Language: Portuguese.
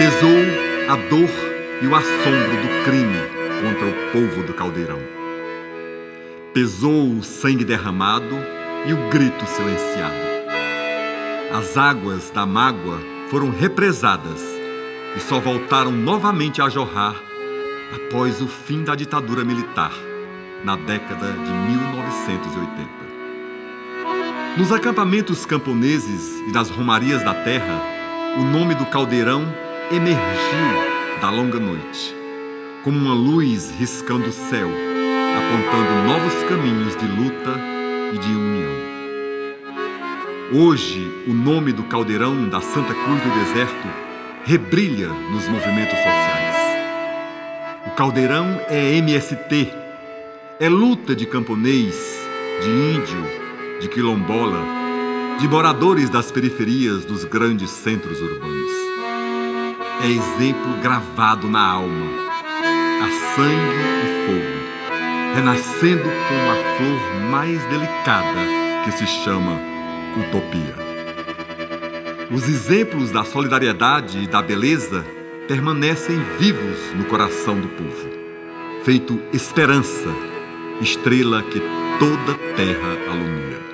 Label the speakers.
Speaker 1: Pesou a dor e o assombro do crime contra o povo do Caldeirão. Pesou o sangue derramado e o grito silenciado. As águas da mágoa foram represadas e só voltaram novamente a jorrar após o fim da ditadura militar, na década de 1980. Nos acampamentos camponeses e nas romarias da terra, o nome do Caldeirão emergiu da longa noite, como uma luz riscando o céu, apontando novos caminhos de luta e de união. Hoje, o nome do Caldeirão da Santa Cruz do Deserto rebrilha nos movimentos sociais. O Caldeirão é MST, é luta de camponês, de índio, de quilombola, de moradores das periferias dos grandes centros urbanos. É exemplo gravado na alma, a sangue e fogo, renascendo com a flor mais delicada que se chama utopia. Os exemplos da solidariedade e da beleza permanecem vivos no coração do povo, feito esperança, estrela que toda terra alumia.